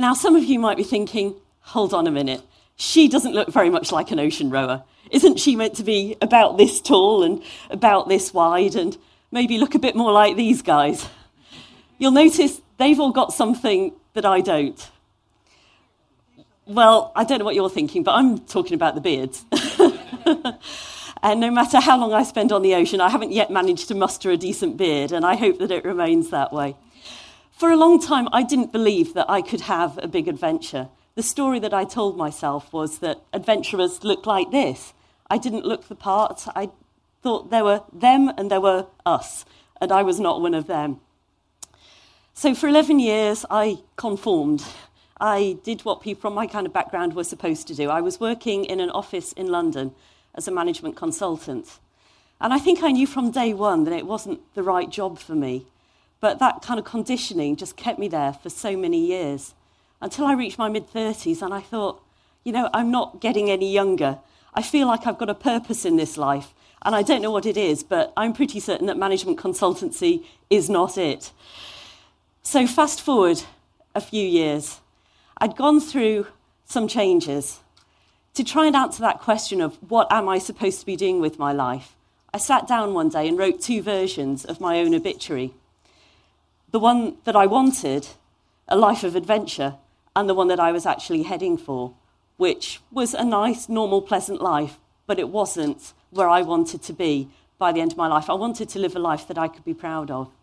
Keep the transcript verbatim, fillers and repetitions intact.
Now, some of you might be thinking, hold on a minute, she doesn't look very much like an ocean rower. Isn't she meant to be about this tall and about this wide and maybe look a bit more like these guys? You'll notice they've all got something that I don't. Well, I don't know what you're thinking, but I'm talking about the beards. And no matter how long I spend on the ocean, I haven't yet managed to muster a decent beard, and I hope that it remains that way. For a long time, I didn't believe that I could have a big adventure. The story that I told myself was that adventurers looked like this. I didn't look the part. I thought there were them and there were us, and I was not one of them. So for eleven years, I conformed. I did what people from my kind of background were supposed to do. I was working in an office in London as a management consultant. And I think I knew from day one that it wasn't the right job for me. But that kind of conditioning just kept me there for so many years, until I reached my mid-thirties and I thought, you know, I'm not getting any younger. I feel like I've got a purpose in this life, and I don't know what it is, but I'm pretty certain that management consultancy is not it. So fast forward a few years. I'd gone through some changes. To try and answer that question of what am I supposed to be doing with my life, I sat down one day and wrote two versions of my own obituary. The one that I wanted, a life of adventure, and the one that I was actually heading for, which was a nice, normal, pleasant life, but it wasn't where I wanted to be by the end of my life. I wanted to live a life that I could be proud of.